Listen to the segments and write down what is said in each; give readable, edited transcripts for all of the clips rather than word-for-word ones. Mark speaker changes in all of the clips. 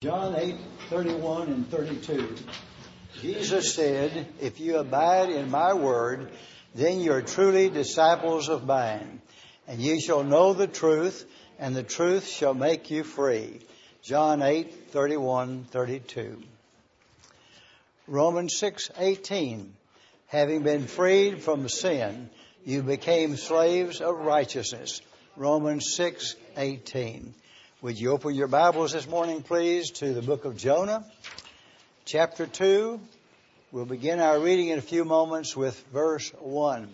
Speaker 1: John 8:31 and 32. Jesus said, "If you abide in my word, then you are truly disciples of mine, and you shall know the truth, and the truth shall make you free." John 8:31, 32. Romans 6:18. Having been freed from sin, you became slaves of righteousness. Romans 6:18. Would you open your Bibles this morning, please, to the book of Jonah, chapter 2. We'll begin our reading in a few moments with verse 1.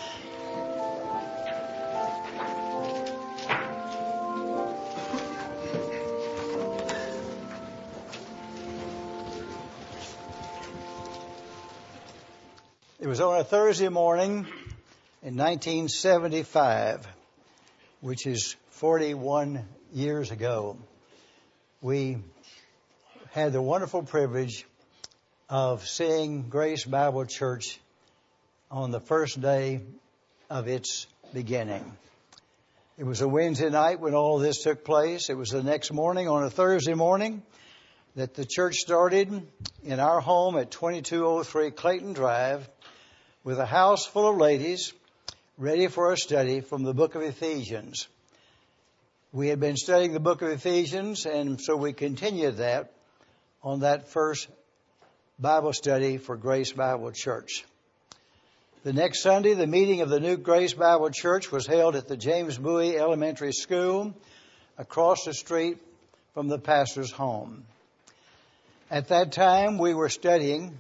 Speaker 1: It was on a Thursday morning in 1975, which is 41 years ago. We had the wonderful privilege of seeing Grace Bible Church on the first day of its beginning. It was a Wednesday night when all this took place. It was the next morning, on a Thursday morning, that the church started in our home at 2203 Clayton Drive with a house full of ladies ready for a study from the book of Ephesians. We had been studying the book of Ephesians, and so we continued that on that first Bible study for Grace Bible Church. The next Sunday, the meeting of the new Grace Bible Church was held at the James Bowie Elementary School across the street from the pastor's home. At that time, we were studying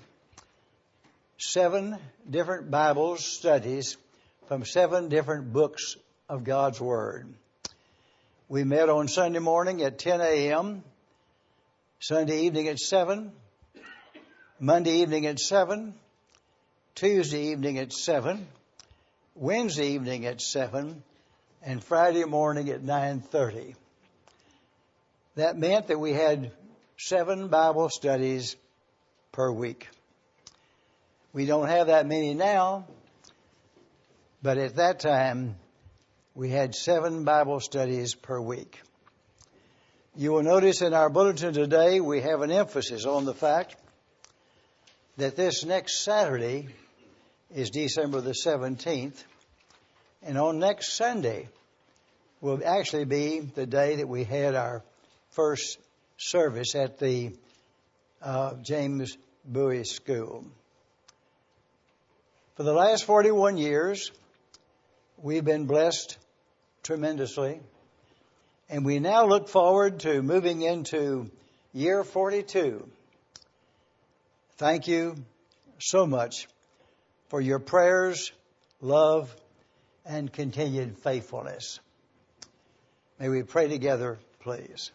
Speaker 1: 7 different Bible studies from 7 different books of God's Word. We met on Sunday morning at 10 a.m., Sunday evening at 7, Monday evening at 7, Tuesday evening at 7, Wednesday evening at 7, and Friday morning at 9:30. That meant that we had 7 Bible studies per week. We don't have that many now, but at that time, we had 7 Bible studies per week. You will notice in our bulletin today, we have an emphasis on the fact that this next Saturday is December the 17th, and on next Sunday will actually be the day that we had our first service at the James Bowie School. For the last 41 years, we've been blessed tremendously, and we now look forward to moving into year 42. Thank you so much for your prayers, love, and continued faithfulness. May we pray together, please.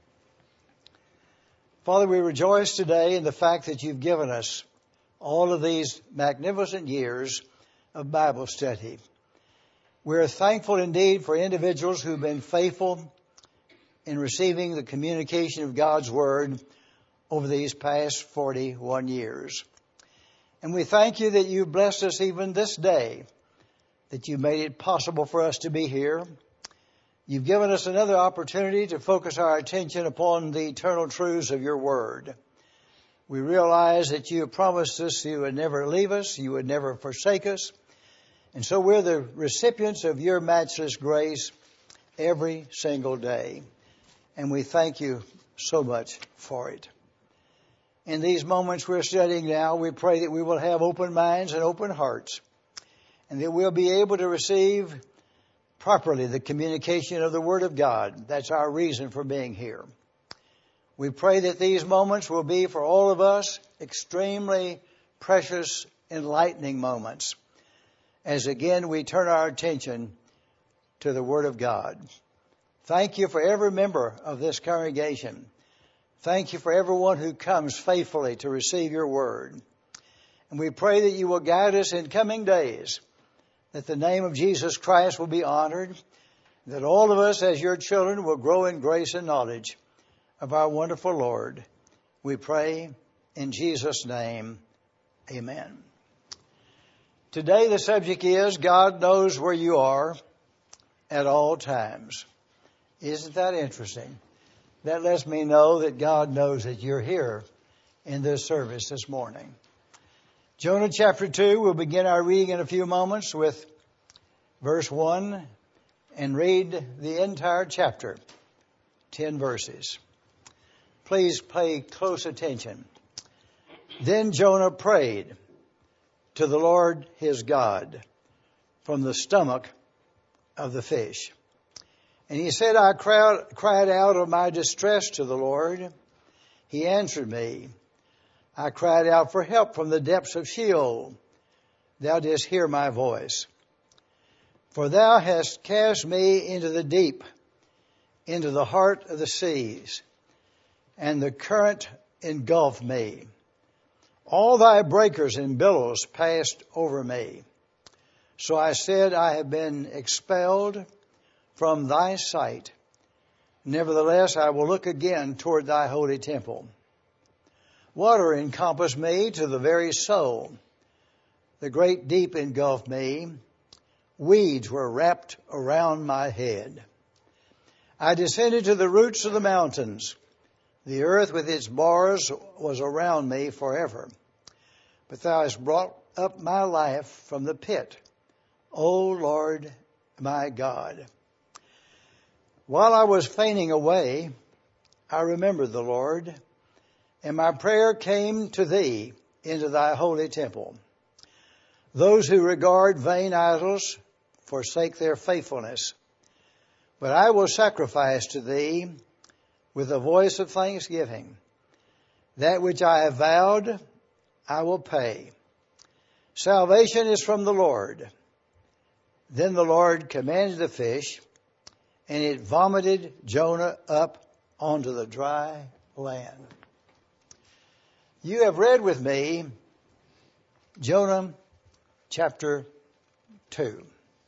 Speaker 1: Father, we rejoice today in the fact that you've given us all of these magnificent years of Bible study. We're thankful indeed for individuals who've been faithful in receiving the communication of God's Word over these past 41 years. And we thank you that you blessed us even this day, that you made it possible for us to be here. You've given us another opportunity to focus our attention upon the eternal truths of your Word. We realize that you have promised us you would never leave us, you would never forsake us. And so we're the recipients of your matchless grace every single day. And we thank you so much for it. In these moments we're studying now, we pray that we will have open minds and open hearts, and that we'll be able to receive properly the communication of the Word of God. That's our reason for being here. We pray that these moments will be for all of us extremely precious, enlightening moments, as again we turn our attention to the Word of God. Thank you for every member of this congregation. Thank you for everyone who comes faithfully to receive your Word. And we pray that you will guide us in coming days, that the name of Jesus Christ will be honored, that all of us as your children will grow in grace and knowledge of our wonderful Lord. We pray in Jesus' name, amen. Today the subject is God knows where you are at all times. Isn't that interesting? that lets me know that God knows that you're here in this service this morning. Jonah chapter 2, we'll begin our reading in a few moments with verse 1 and read the entire chapter, 10 verses. Please pay close attention. Then Jonah prayed to the Lord his God from the stomach of the fish. And he said, I cried out of my distress to the Lord. He answered me. I cried out for help from the depths of Sheol. Thou didst hear my voice. For thou hast cast me into the deep, into the heart of the seas, and the current engulfed me. All thy breakers and billows passed over me. So I said, I have been expelled from thy sight. Nevertheless, I will look again toward thy holy temple. Water encompassed me to the very soul. The great deep engulfed me. Weeds were wrapped around my head. I descended to the roots of the mountains. The earth with its bars was around me forever. But thou hast brought up my life from the pit, O Lord my God. While I was fainting away, I remembered the Lord, and my prayer came to thee into thy holy temple. Those who regard vain idols forsake their faithfulness, but I will sacrifice to thee with a voice of thanksgiving. That which I have vowed, I will pay. Salvation is from the Lord. Then the Lord commanded the fish, and it vomited Jonah up onto the dry land. You have read with me Jonah chapter 2.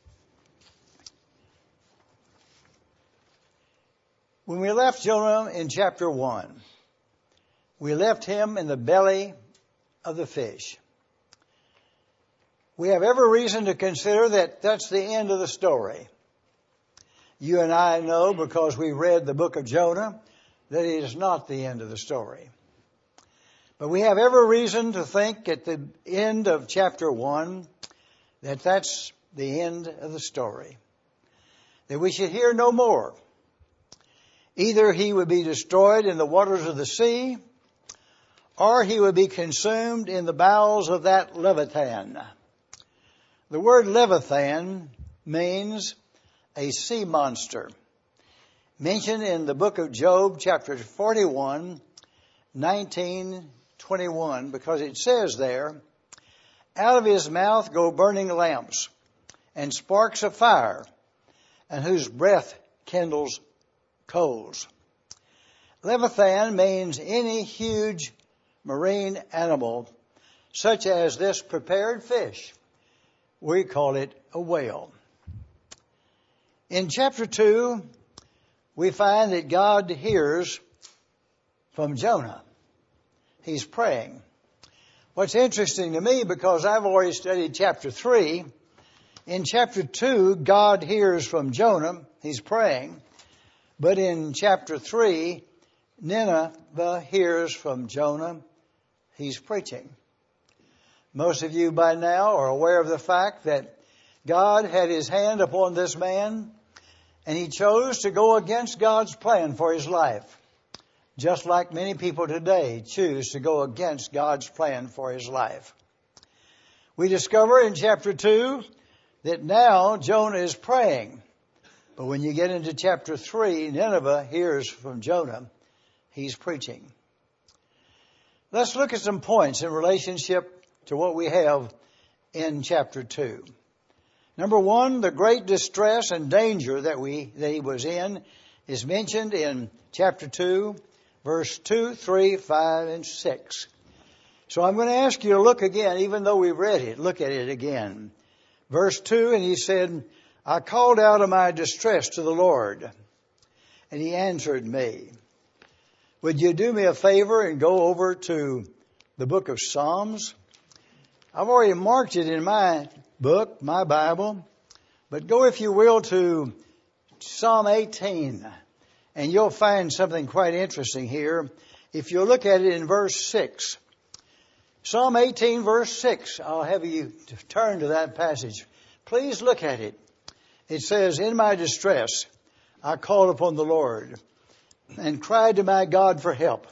Speaker 1: When we left Jonah in chapter 1, we left him in the belly of the fish. We have every reason to consider that that's the end of the story. You and I know, because we read the book of Jonah, that it is not the end of the story. But we have every reason to think at the end of chapter 1 that that's the end of the story. That we should hear no more. Either he would be destroyed in the waters of the sea, or he would be consumed in the bowels of that Leviathan. The word Leviathan means a sea monster, mentioned in the book of Job, chapter 41, 19, 21, because it says there, out of his mouth go burning lamps and sparks of fire, and whose breath kindles coals. Leviathan means any huge marine animal, such as this prepared fish. We call it a whale. In chapter 2, we find that God hears from Jonah. He's praying. What's interesting to me, because I've already studied chapter 3, in chapter 2, God hears from Jonah. He's praying. But in chapter 3, Nineveh hears from Jonah. He's preaching. Most of you by now are aware of the fact that God had his hand upon this man, and he chose to go against God's plan for his life. Just like many people today choose to go against God's plan for his life. We discover in chapter 2 that now Jonah is praying. But when you get into chapter 3, Nineveh hears from Jonah. He's preaching. Let's look at some points in relationship to what we have in chapter 2. Number 1, the great distress and danger that he was in is mentioned in chapter 2, verse 2, 3, 5, and 6. So I'm going to ask you to look again, even though we've read it, look at it again. Verse 2, and he said, I called out of my distress to the Lord, and he answered me. Would you do me a favor and go over to the book of Psalms? I've already marked it in my book, my Bible, but go, if you will, to Psalm 18 And you'll find something quite interesting here. If you look at it in verse 6. Psalm 18, verse 6. I'll have you turn to that passage. Please look at it. It says, "In my distress, I called upon the Lord and cried to my God for help.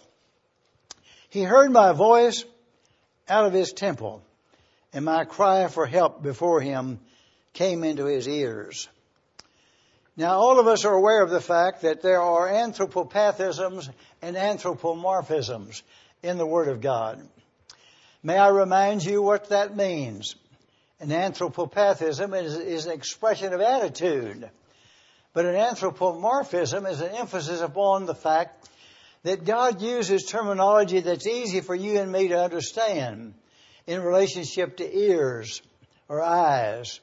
Speaker 1: He heard my voice out of his temple, and my cry for help before him came into his ears." Now, all of us are aware of the fact that there are anthropopathisms and anthropomorphisms in the Word of God. May I remind you what that means? An anthropopathism is an expression of attitude. But an anthropomorphism is an emphasis upon the fact that God uses terminology that's easy for you and me to understand in relationship to ears or eyes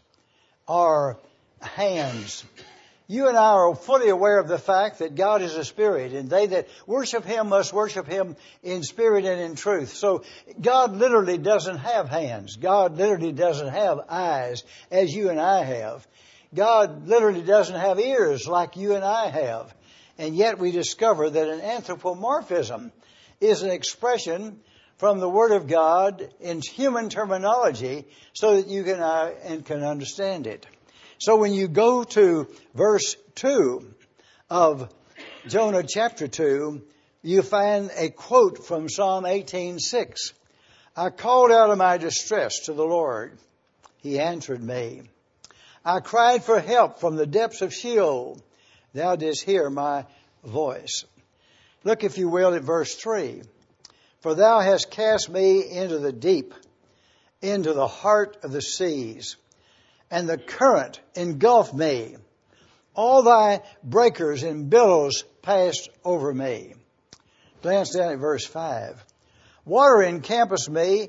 Speaker 1: or hands. You and I are fully aware of the fact that God is a spirit, and they that worship Him must worship Him in spirit and in truth. So God literally doesn't have hands. God literally doesn't have eyes as you and I have. God literally doesn't have ears like you and I have. And yet we discover that an anthropomorphism is an expression from the Word of God in human terminology so that you can understand it. So when you go to verse 2 of Jonah chapter 2, you find a quote from Psalm 18:6. "I called out of my distress to the Lord. He answered me. I cried for help from the depths of Sheol. Thou didst hear my voice." Look, if you will, at verse 3. "For thou hast cast me into the deep, into the heart of the seas, and the current engulfed me. All thy breakers and billows passed over me." Glance down at verse 5. "Water encompassed me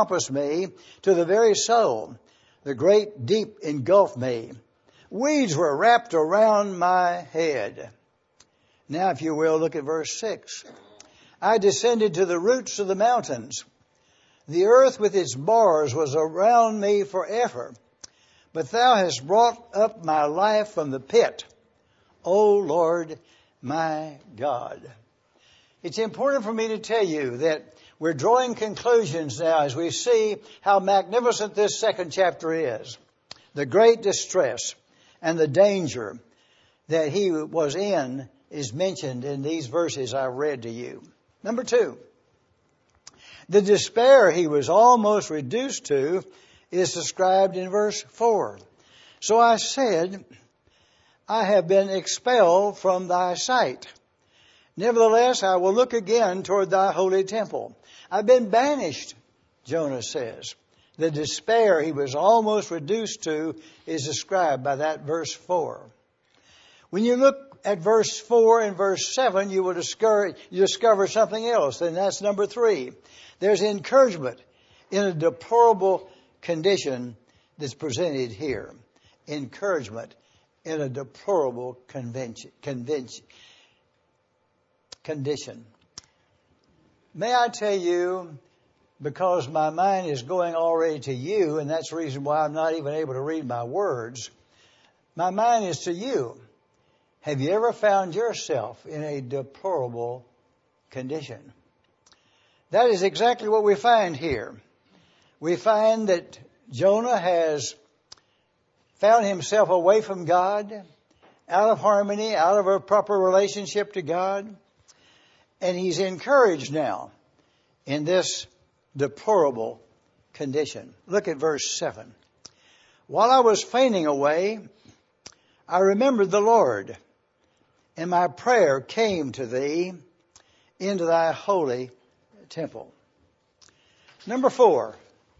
Speaker 1: to the very soul. The great deep engulfed me. Weeds were wrapped around my head." Now, if you will, look at verse 6. "I descended to the roots of the mountains. The earth with its bars was around me forever. But thou hast brought up my life from the pit, O Lord my God." It's important for me to tell you that we're drawing conclusions now as we see how magnificent this second chapter is. The great distress and the danger that he was in is mentioned in these verses I read to you. Number 2, the despair he was almost reduced to is described in verse 4. "So I said, I have been expelled from thy sight. Nevertheless, I will look again toward thy holy temple." I've been banished, Jonah says. The despair he was almost reduced to is described by that verse 4. When you look at verse 4 and verse 7, you will discover something else, and that's number 3. There's encouragement in a deplorable condition that's presented here. Encouragement in a deplorable condition. May I tell you, because my mind is going already to you, and that's the reason why I'm not even able to read my words, my mind is to you. Have you ever found yourself in a deplorable condition? That is exactly what we find here. We find that Jonah has found himself away from God, out of harmony, out of a proper relationship to God. And he's encouraged now in this deplorable condition. Look at verse 7. "While I was fainting away, I remembered the Lord, and my prayer came to thee into thy holy temple." Number 4,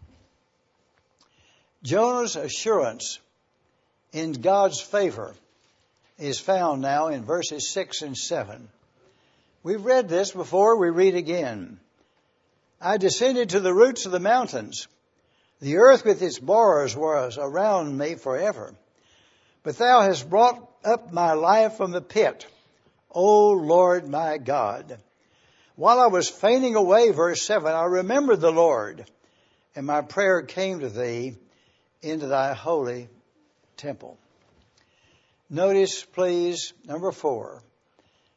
Speaker 1: Jonah's assurance in God's favor is found now in verses 6 and 7. We've read this before, we read again. "I descended to the roots of the mountains. The earth with its bars was around me forever. But thou hast brought up my life from the pit, O Lord my God. While I was fainting away," verse 7, "I remembered the Lord, and my prayer came to thee into thy holy temple." Notice, please, number 4,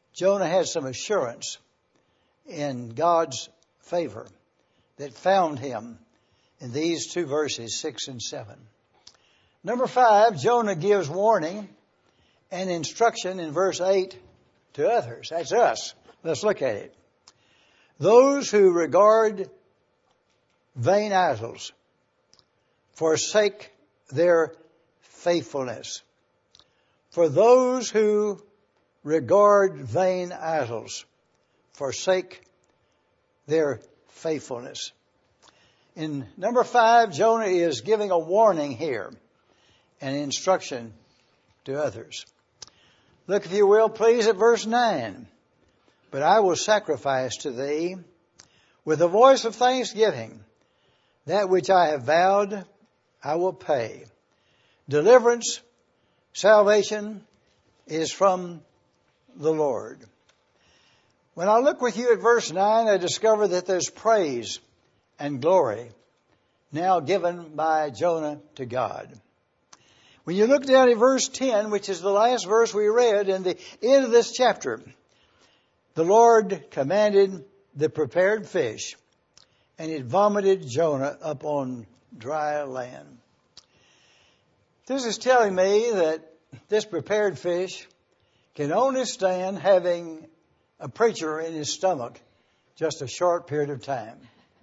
Speaker 1: Jonah had some assurance in God's favor that found him in these two verses, 6 and 7. Number 5, Jonah gives warning and instruction in verse 8 to others. That's us. Let's look at it. Those who regard vain idols forsake their faithfulness. For those who regard vain idols forsake their faithfulness. In number 5, Jonah is giving a warning here and instruction to others. Look, if you will, please, at verse 9. But I will sacrifice to thee with a voice of thanksgiving. That which I have vowed, I will pay. Deliverance, salvation is from the Lord. When I look with you at verse 9, I discover that there's praise and glory now given by Jonah to God. When you look down at verse 10, which is the last verse we read in the end of this chapter, the Lord commanded the prepared fish, and it vomited Jonah up on dry land. This is telling me that this prepared fish can only stand having a preacher in his stomach just a short period of time.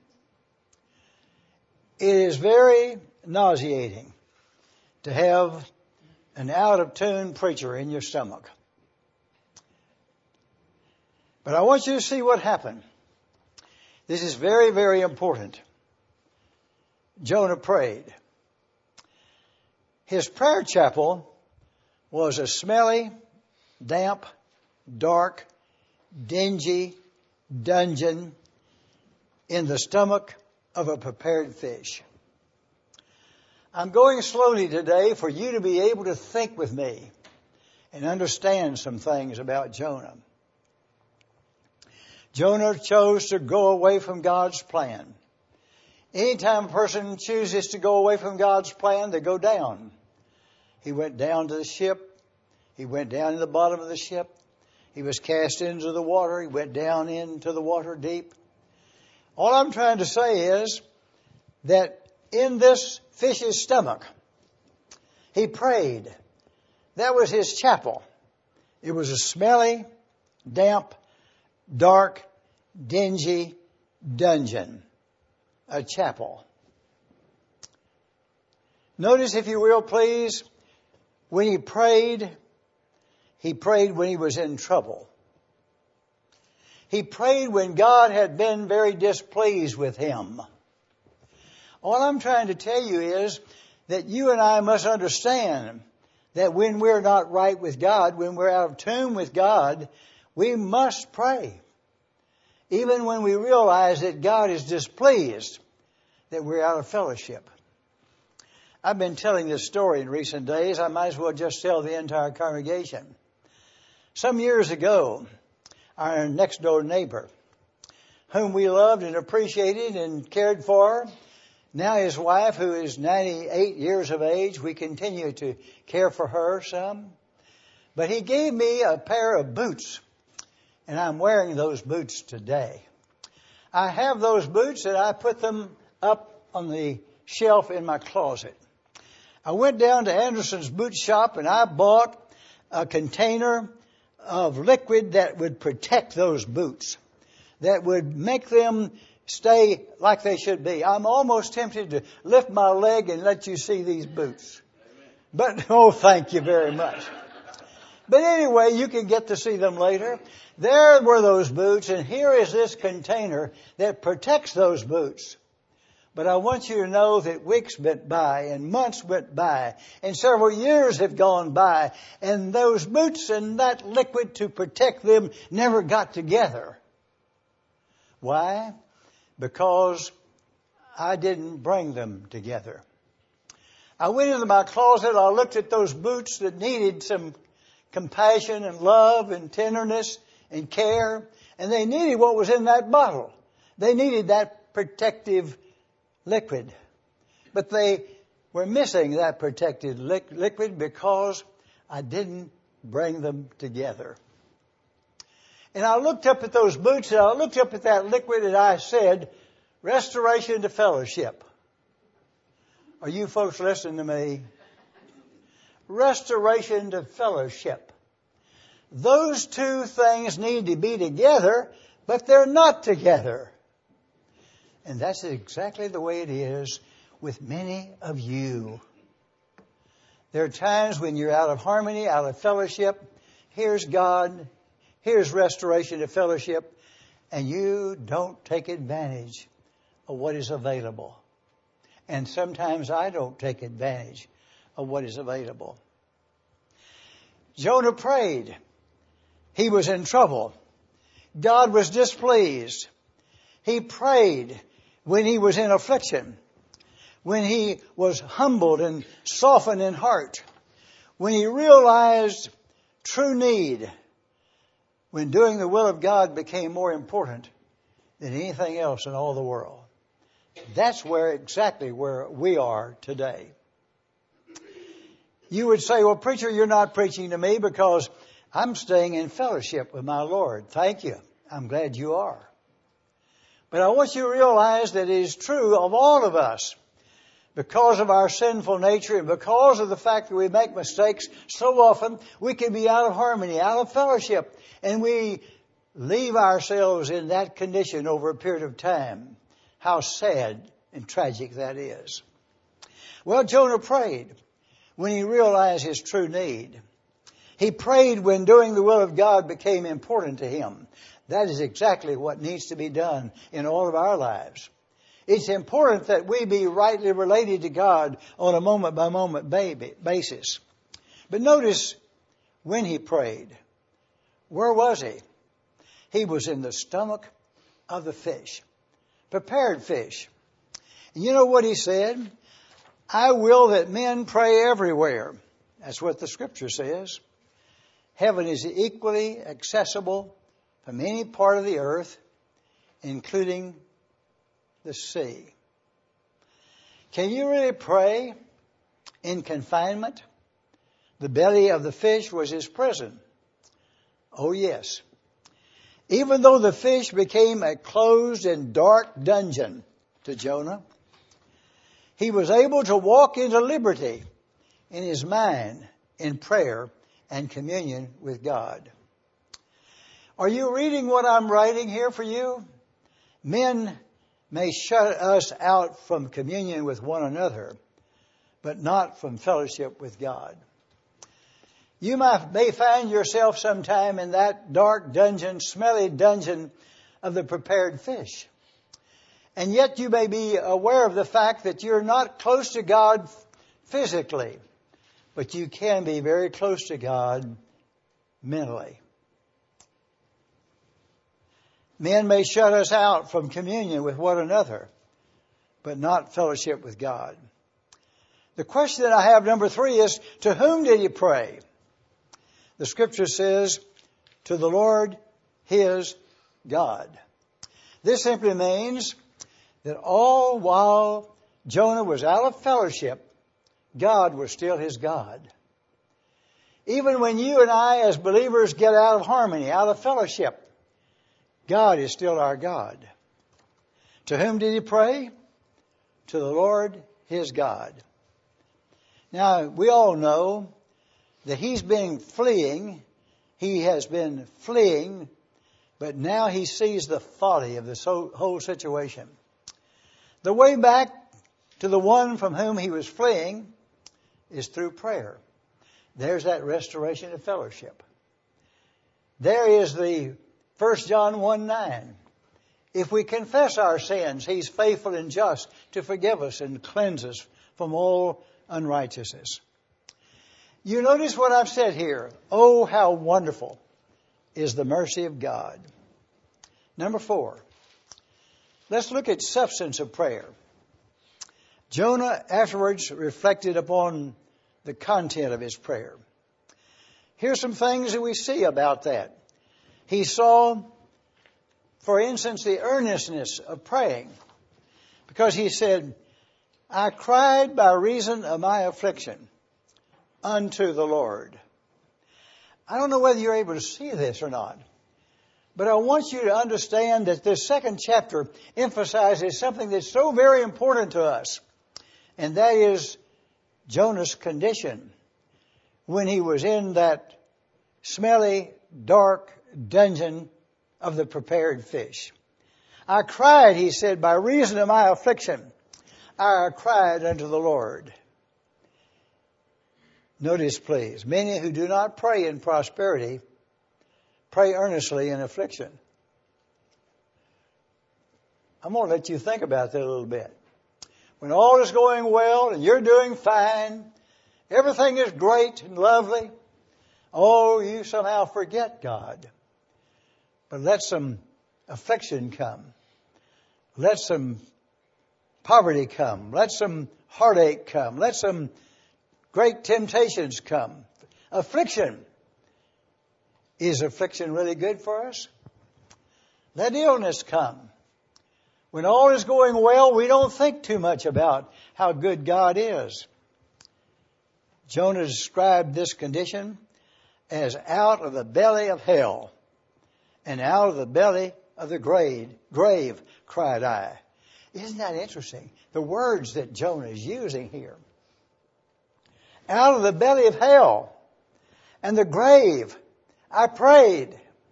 Speaker 1: It is very nauseating to have an out-of-tune preacher in your stomach. But I want you to see what happened. This is very, very important. Jonah prayed. His prayer chapel was a smelly, damp, dark, dingy dungeon in the stomach of a prepared fish. I'm going slowly today for you to be able to think with me and understand some things about Jonah. Jonah chose to go away from God's plan. Anytime a person chooses to go away from God's plan, they go down. He went down to the ship. He went down in the bottom of the ship. He was cast into the water. He went down into the water deep. All I'm trying to say is that in this fish's stomach, he prayed. That was his chapel. It was a smelly, damp, dark, dingy dungeon. A chapel. Notice, if you will, please, when he prayed when he was in trouble. He prayed when God had been very displeased with him. All I'm trying to tell you is that you and I must understand that when we're not right with God, when we're out of tune with God, we must pray. Even when we realize that God is displeased, that we're out of fellowship. I've been telling this story in recent days. I might as well just tell the entire congregation. Some years ago, our next door neighbor, whom we loved and appreciated and cared for, now his wife, who is 98 years of age, we continue to care for her some. But he gave me a pair of boots, and I'm wearing those boots today. I have those boots and I put them up on the shelf in my closet. I went down to Anderson's boot shop and I bought a container of liquid that would protect those boots, that would make them stay like they should be. I'm almost tempted to lift my leg and let you see these boots. But, oh, thank you very much. But anyway, you can get to see them later. There were those boots, and here is this container that protects those boots. But I want you to know that weeks went by and months went by and several years have gone by, and those boots and that liquid to protect them never got together. Why? Because I didn't bring them together. I went into my closet, I looked at those boots that needed some compassion and love and tenderness and care, and they needed what was in that bottle. They needed that protective liquid. But they were missing that protective liquid because I didn't bring them together. And I looked up at those boots and I looked up at that liquid and I said, restoration to fellowship. Are you folks listening to me? Restoration to fellowship. Those two things need to be together, but they're not together. And that's exactly the way it is with many of you. There are times when you're out of harmony, out of fellowship. Here's God. Here's restoration to fellowship. And you don't take advantage of what is available. And sometimes I don't take advantage of what is available. Jonah prayed. He was in trouble. God was displeased. He prayed when he was in affliction, when he was humbled and softened in heart, when he realized true need, when doing the will of God became more important than anything else in all the world. That's exactly where we are today. You would say, well, preacher, you're not preaching to me because I'm staying in fellowship with my Lord. Thank you. I'm glad you are. But I want you to realize that it is true of all of us. Because of our sinful nature and because of the fact that we make mistakes so often, we can be out of harmony, out of fellowship. And we leave ourselves in that condition over a period of time. How sad and tragic that is. Well, Jonah prayed when he realized his true need. He prayed when doing the will of God became important to him. That is exactly what needs to be done in all of our lives. It's important that we be rightly related to God on a moment-by-moment basis. But notice when he prayed. Where was he? He was in the stomach of the fish. Prepared fish. And you know what he said? I will that men pray everywhere. That's what the Scripture says. Heaven is equally accessible from any part of the earth, including the sea. Can you really pray in confinement? The belly of the fish was his prison. Oh yes. Even though the fish became a closed and dark dungeon to Jonah, he was able to walk into liberty in his mind in prayer and communion with God. Are you reading what I'm writing here for you? Men may shut us out from communion with one another, but not from fellowship with God. You may find yourself sometime in that dark dungeon, smelly dungeon of the prepared fish. And yet you may be aware of the fact that you're not close to God physically, but you can be very close to God mentally. Men may shut us out from communion with one another, but not fellowship with God. The question that I have, number 3, is, to whom did he pray? The Scripture says, to the Lord his God. This simply means that all while Jonah was out of fellowship, God was still his God. Even when you and I as believers get out of harmony, out of fellowship, God is still our God. To whom did he pray? To the Lord his God. Now, we all know that he has been fleeing, but now he sees the folly of this whole situation. The way back to the one from whom he was fleeing is through prayer. There's that restoration of fellowship. There is the 1 John 1:9. If we confess our sins, he's faithful and just to forgive us and cleanse us from all unrighteousness. You notice what I've said here. Oh, how wonderful is the mercy of God. Number 4. Let's look at substance of prayer. Jonah afterwards reflected upon the content of his prayer. Here's some things that we see about that. He saw, for instance, the earnestness of praying. Because he said, I cried by reason of my affliction unto the Lord. I don't know whether you're able to see this or not. But I want you to understand that this second chapter emphasizes something that's so very important to us, and that is Jonah's condition when he was in that smelly, dark dungeon of the prepared fish. I cried, he said, by reason of my affliction. I cried unto the Lord. Notice, please, many who do not pray in prosperity pray earnestly in affliction. I'm going to let you think about that a little bit. When all is going well and you're doing fine, everything is great and lovely, oh, you somehow forget God. But let some affliction come. Let some poverty come. Let some heartache come. Let some great temptations come. Affliction. Is affliction really good for us? Let illness come. When all is going well, we don't think too much about how good God is. Jonah described this condition as out of the belly of hell and out of the belly of the grave, cried I. Isn't that interesting? The words that Jonah is using here. Out of the belly of hell and the grave, I prayed.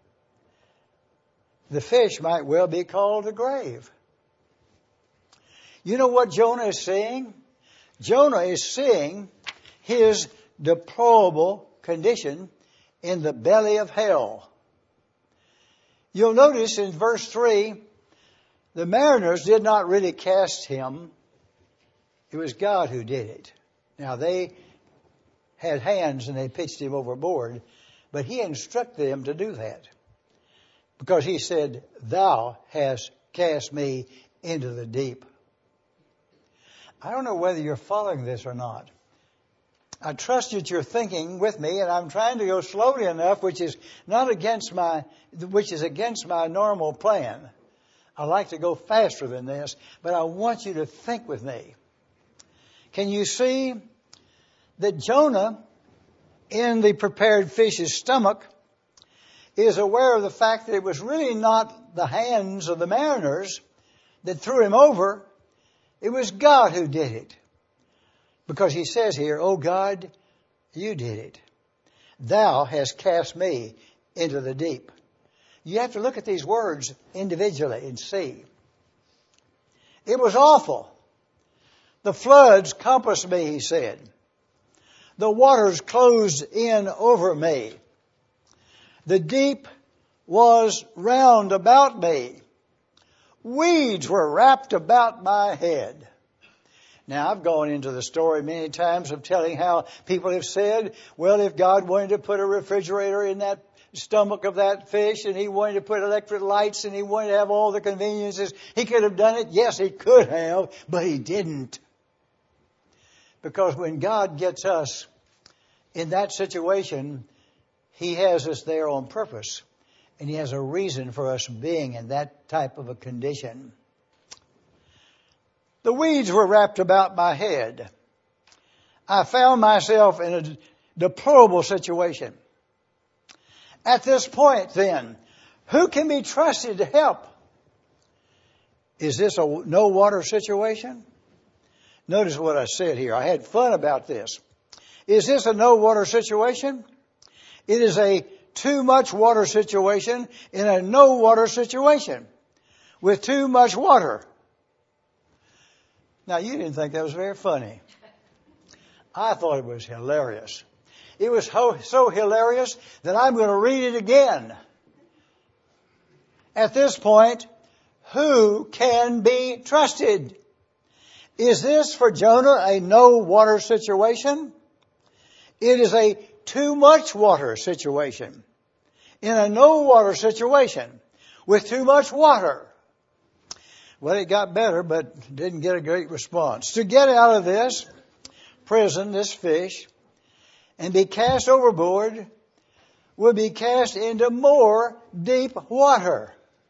Speaker 1: The fish might well be called a grave. You know what Jonah is seeing? Jonah is seeing his deplorable condition in the belly of hell. You'll notice in verse 3, the mariners did not really cast him. It was God who did it. Now they had hands and they pitched him overboard, but he instructed them to do that. Because he said, thou hast cast me into the deep. I don't know whether you're following this or not. I trust that you're thinking with me, and I'm trying to go slowly enough, which is against my normal plan. I like to go faster than this, but I want you to think with me. Can you see that Jonah, in the prepared fish's stomach, is aware of the fact that it was really not the hands of the mariners that threw him over. It was God who did it. Because he says here, O God, you did it. Thou hast cast me into the deep. You have to look at these words individually and see. It was awful. The floods compassed me, he said. The waters closed in over me. The deep was round about me. Weeds were wrapped about my head. Now, I've gone into the story many times of telling how people have said, well, if God wanted to put a refrigerator in that stomach of that fish and he wanted to put electric lights and he wanted to have all the conveniences, he could have done it. Yes, he could have, but he didn't. Because when God gets us in that situation, he has us there on purpose. And he has a reason for us being in that type of a condition. The weeds were wrapped about my head. I found myself in a deplorable situation. At this point, then, who can be trusted to help? Is this a no-water situation? Notice what I said here. I had fun about this. Is this a no-water situation? It is a too much water situation in a no-water situation with too much water. Now, you didn't think that was very funny. I thought it was hilarious. It was so hilarious that I'm going to read it again. At this point, who can be trusted? Is this for Jonah a no water situation? It is a too much water situation. In a no water situation with too much water. Well, it got better, but didn't get a great response. To get out of this prison, this fish, and be cast overboard, would be cast into more deep water.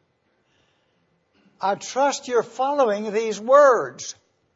Speaker 1: I trust you're following these words.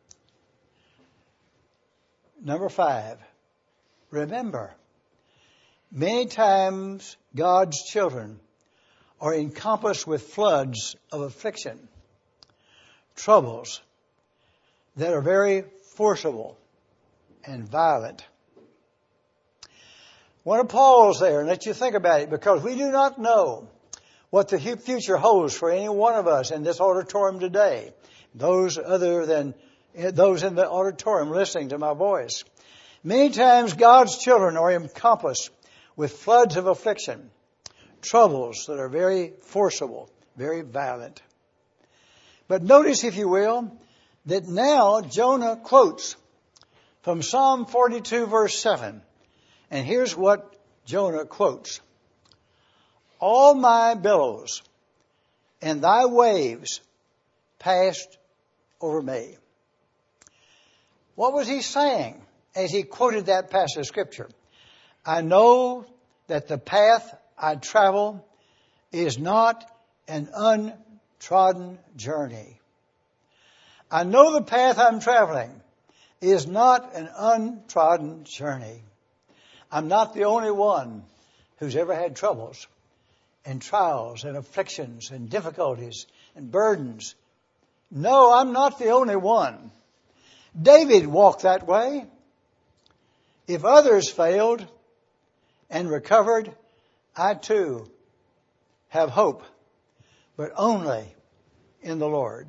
Speaker 1: Number 5, remember, many times God's children are encompassed with floods of affliction, troubles that are very forcible and violent. I want to pause there and let you think about it, because we do not know what the future holds for any one of us in this auditorium today. Those other than those in the auditorium listening to my voice. Many times God's children are encompassed with floods of affliction, troubles that are very forcible, very violent. But notice, if you will, that now Jonah quotes from Psalm 42 verse 7. And here's what Jonah quotes. All my billows and thy waves passed over me. What was he saying as he quoted that passage of Scripture? I know that the path I travel is not an untrodden journey. I know the path I'm traveling is not an untrodden journey. I'm not the only one who's ever had troubles and trials and afflictions and difficulties and burdens. No, I'm not the only one. David walked that way. If others failed and recovered, I too have hope, but only in the Lord.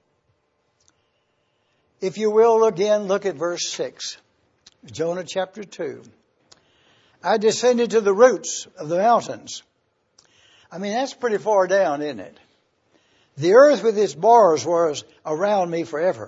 Speaker 1: If you will, again, look at verse 6, Jonah chapter 2. I descended to the roots of the mountains. I mean, that's pretty far down, isn't it? The earth with its bars was around me forever.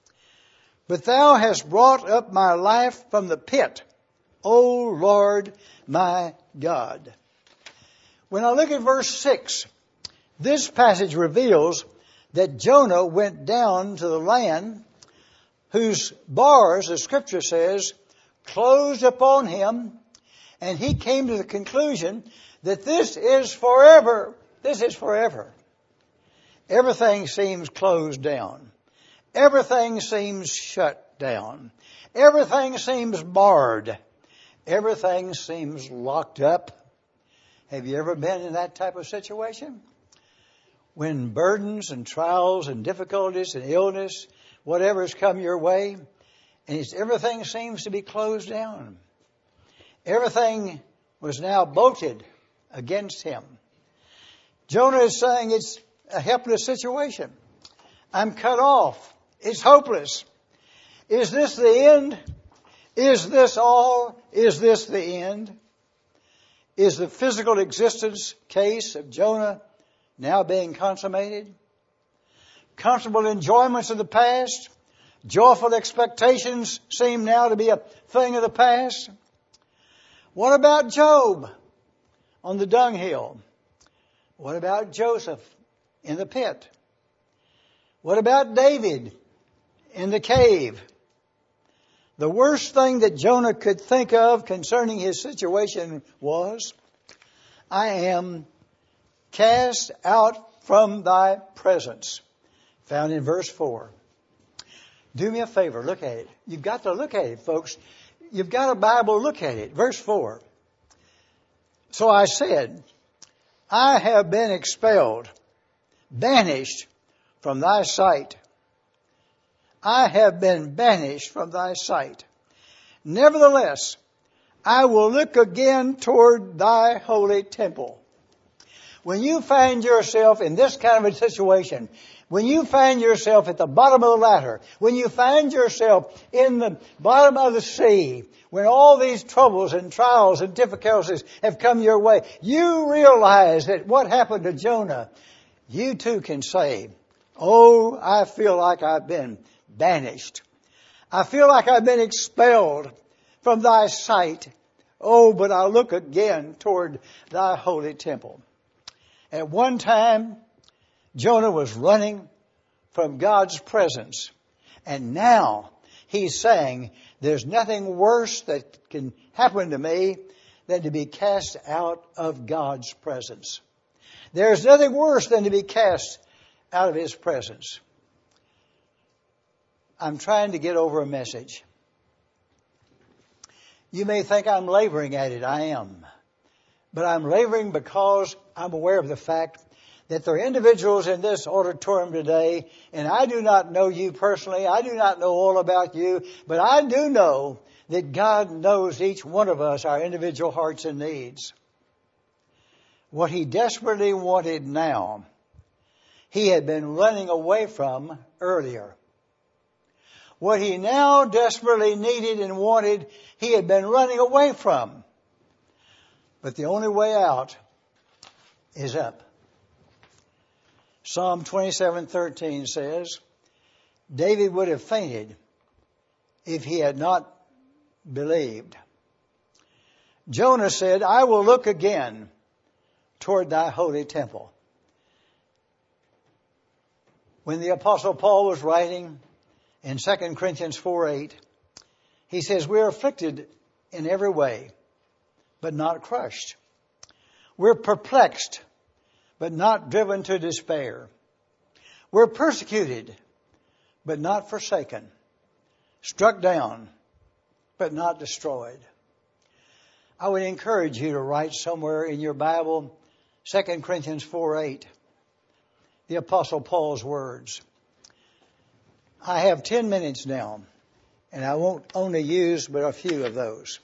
Speaker 1: But thou hast brought up my life from the pit, O Lord my God. When I look at verse 6, this passage reveals that Jonah went down to the land whose bars, the Scripture says, closed upon him, and he came to the conclusion that this is forever. This is forever. Everything seems closed down. Everything seems shut down. Everything seems barred. Everything seems locked up. Have you ever been in that type of situation? When burdens and trials and difficulties and illness, whatever has come your way, and everything seems to be closed down. Everything was now bolted against him. Jonah is saying it's a helpless situation. I'm cut off. It's hopeless. Is this the end? Is this all? Is this the end? Is the physical existence case of Jonah now being consummated? Comfortable enjoyments of the past, joyful expectations seem now to be a thing of the past. What about Job on the dunghill? What about Joseph in the pit? What about David in the cave? The worst thing that Jonah could think of concerning his situation was, I am cast out from thy presence. Found in verse 4. Do me a favor, look at it. You've got to look at it, folks. You've got a Bible, look at it. Verse 4. So I said, I have been expelled, banished from thy sight. I have been banished from thy sight. Nevertheless, I will look again toward thy holy temple. When you find yourself in this kind of a situation, when you find yourself at the bottom of the ladder, when you find yourself in the bottom of the sea, when all these troubles and trials and difficulties have come your way, you realize that what happened to Jonah, you too can say, oh, I feel like I've been banished. I feel like I've been expelled from thy sight. Oh, but I look again toward thy holy temple. At one time, Jonah was running from God's presence. And now he's saying, there's nothing worse that can happen to me than to be cast out of God's presence. There's nothing worse than to be cast out of His presence. I'm trying to get over a message. You may think I'm laboring at it. I am. But I'm laboring because I'm aware of the fact that there are individuals in this auditorium today, and I do not know you personally. I do not know all about you, but I do know that God knows each one of us, our individual hearts and needs. What He desperately wanted now, He had been running away from earlier. What He now desperately needed and wanted, He had been running away from. But the only way out is up. Psalm 27:13 says, David would have fainted if he had not believed. Jonah said, I will look again toward thy holy temple. When the Apostle Paul was writing in 2 Corinthians 4:8, he says, we're afflicted in every way, but not crushed. We're perplexed, but not driven to despair. We're persecuted, but not forsaken. Struck down, but not destroyed. I would encourage you to write somewhere in your Bible 2 Corinthians 4:8, the Apostle Paul's words. I have 10 minutes now, and I won't only use but a few of those.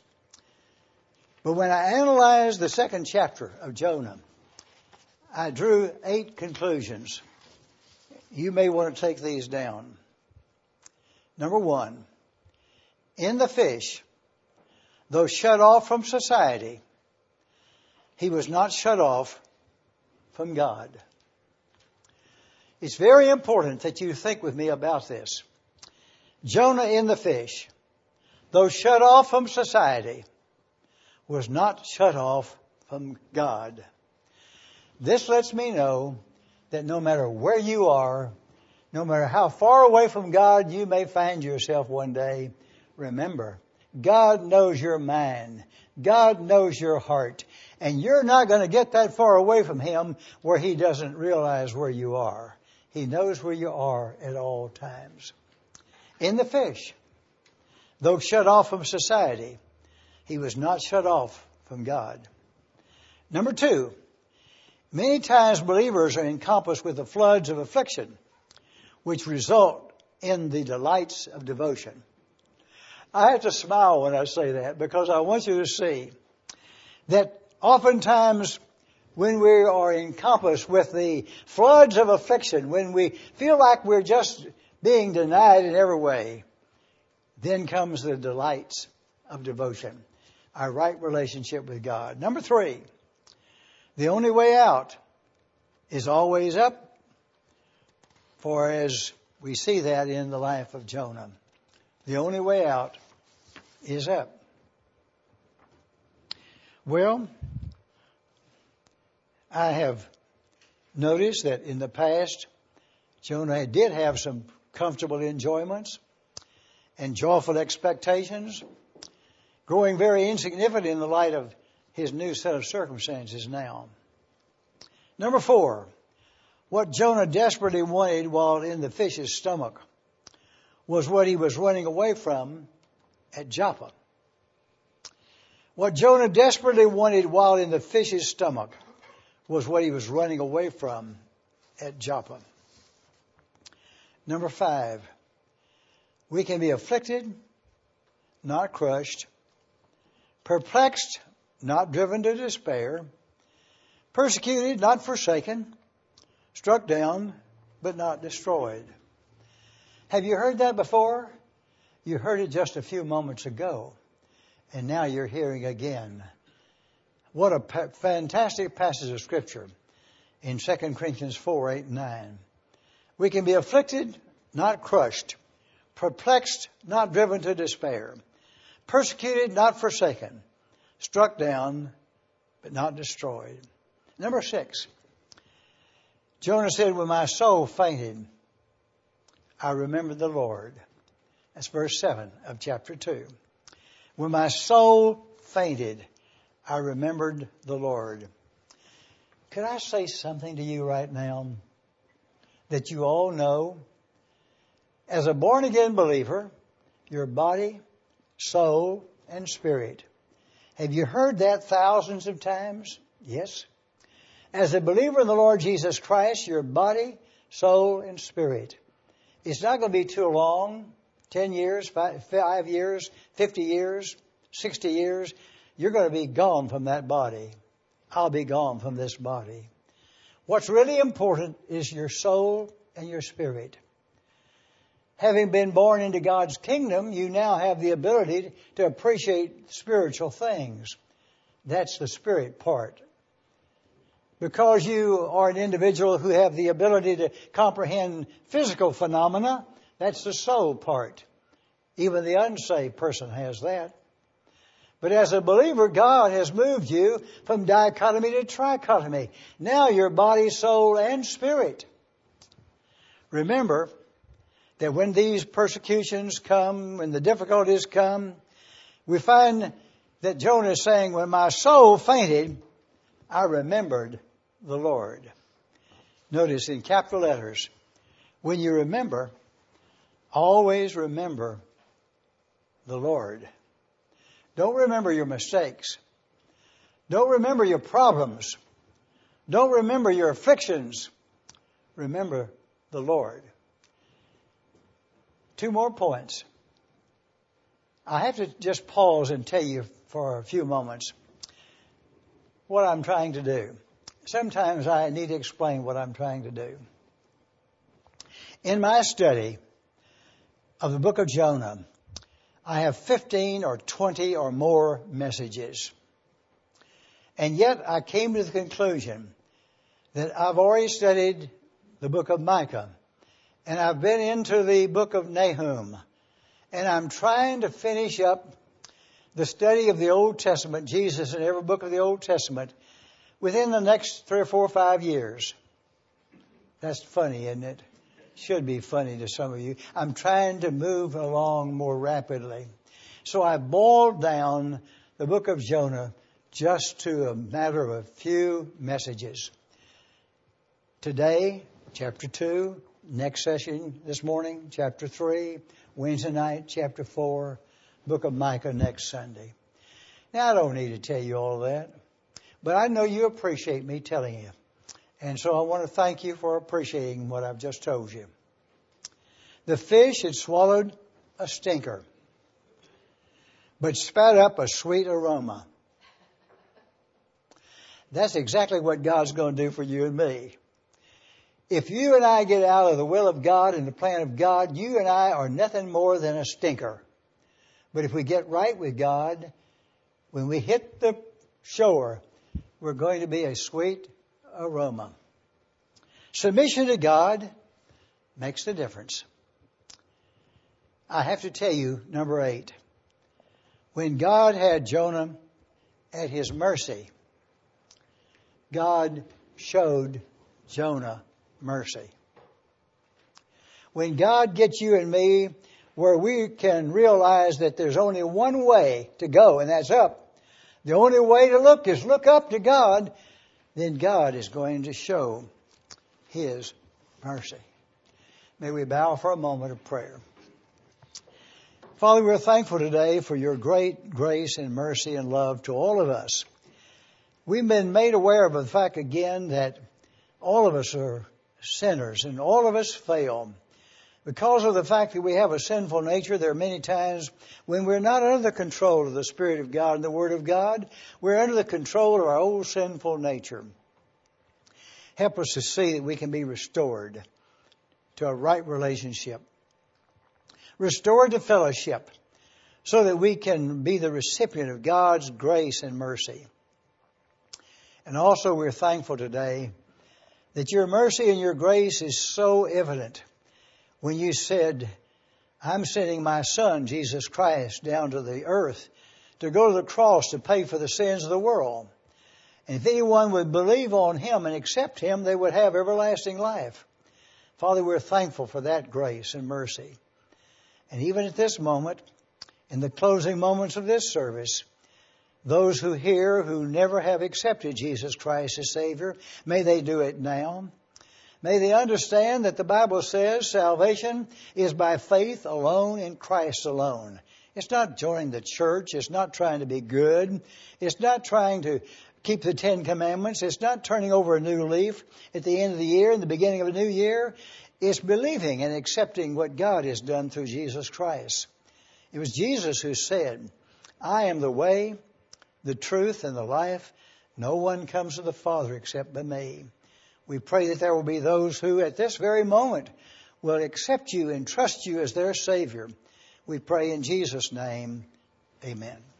Speaker 1: But when I analyzed the second chapter of Jonah, I drew 8 conclusions. You may want to take these down. Number 1, in the fish, though shut off from society, he was not shut off from God. It's very important that you think with me about this. Jonah in the fish, though shut off from society, was not shut off from God. This lets me know that no matter where you are, no matter how far away from God you may find yourself one day, remember, God knows your mind. God knows your heart. And you're not going to get that far away from Him where He doesn't realize where you are. He knows where you are at all times. In the fish, though shut off from society, he was not shut off from God. Number 2, many times believers are encompassed with the floods of affliction, which result in the delights of devotion. I have to smile when I say that because I want you to see that oftentimes when we are encompassed with the floods of affliction, when we feel like we're just being denied in every way, then comes the delights of devotion, our right relationship with God. Number 3, the only way out is always up, for as we see that in the life of Jonah, the only way out is up. Well, I have noticed that in the past, Jonah did have some comfortable enjoyments and joyful expectations, growing very insignificant in the light of his new set of circumstances now. Number 4, what Jonah desperately wanted while in the fish's stomach was what he was running away from at Joppa. What Jonah desperately wanted while in the fish's stomach was what he was running away from at Joppa. Number 5, we can be afflicted, not crushed, perplexed, not driven to despair, persecuted, not forsaken, struck down, but not destroyed. Have you heard that before? You heard it just a few moments ago, and now you're hearing again. What a fantastic passage of Scripture in 2 Corinthians 4:8 and 9. We can be afflicted, not crushed, perplexed, not driven to despair, persecuted, not forsaken, struck down, but not destroyed. Number 6, Jonah said, when my soul fainted, I remembered the Lord. That's verse 7 of chapter 2. When my soul fainted, I remembered the Lord. Could I say something to you right now that you all know? As a born-again believer, your body, soul, and spirit Have you heard that thousands of times? Yes. As a believer in the Lord Jesus Christ, your body, soul, and spirit. It's not going to be too long, 10 years, 5 years, 50 years, 60 years. You're going to be gone from that body. I'll be gone from this body. What's really important is your soul and your spirit. Having been born into God's kingdom, you now have the ability to appreciate spiritual things. That's the spirit part. Because you are an individual who have the ability to comprehend physical phenomena, that's the soul part. Even the unsaved person has that. But as a believer, God has moved you from dichotomy to trichotomy. Now you're body, soul, and spirit. Remember that when these persecutions come, when the difficulties come, we find that Jonah is saying, when my soul fainted, I remembered the Lord. Notice in capital letters, when you remember, always remember the Lord. Don't remember your mistakes. Don't remember your problems. Don't remember your afflictions. Remember the Lord. 2 more points. I have to just pause and tell you for a few moments what I'm trying to do. Sometimes I need to explain what I'm trying to do. In my study of the book of Jonah, I have 15 or 20 or more messages. And yet I came to the conclusion that I've already studied the book of Micah. And I've been into the book of Nahum. And I'm trying to finish up the study of the Old Testament, Jesus in every book of the Old Testament, within the next 3 or 4 or 5 years. That's funny, isn't it? Should be funny to some of you. I'm trying to move along more rapidly. So I boiled down the book of Jonah just to a matter of a few messages. Today, chapter 2. Next session this morning, chapter 3. Wednesday night, chapter 4. Book of Micah next Sunday. Now, I don't need to tell you all of that. But I know you appreciate me telling you. And so I want to thank you for appreciating what I've just told you. The fish had swallowed a stinker, but spat up a sweet aroma. That's exactly what God's going to do for you and me. If you and I get out of the will of God and the plan of God, you and I are nothing more than a stinker. But if we get right with God, when we hit the shore, we're going to be a sweet aroma. Submission to God makes the difference. I have to tell you, number 8. When God had Jonah at his mercy, God showed Jonah mercy. When God gets you and me where we can realize that there's only one way to go, and that's up. The only way to look is look up to God, then God is going to show His mercy. May we bow for a moment of prayer. Father, we're thankful today for your great grace and mercy and love to all of us. We've been made aware of the fact again that all of us are sinners and all of us fail. Because of the fact that we have a sinful nature, there are many times when we're not under the control of the Spirit of God and the Word of God. We're under the control of our old sinful nature. Help us to see that we can be restored to a right relationship. Restored to fellowship so that we can be the recipient of God's grace and mercy. And also we're thankful today that your mercy and your grace is so evident when you said, I'm sending my Son, Jesus Christ, down to the earth to go to the cross to pay for the sins of the world. And if anyone would believe on Him and accept Him, they would have everlasting life. Father, we're thankful for that grace and mercy. And even at this moment, in the closing moments of this service, those who hear who never have accepted Jesus Christ as Savior, may they do it now. May they understand that the Bible says salvation is by faith alone in Christ alone. It's not joining the church. It's not trying to be good. It's not trying to keep the 10 Commandments. It's not turning over a new leaf at the end of the year and the beginning of a new year. It's believing and accepting what God has done through Jesus Christ. It was Jesus who said, I am the way, the truth, and the life. No one comes to the Father except by me. We pray that there will be those who at this very moment will accept you and trust you as their Savior. We pray in Jesus' name, amen.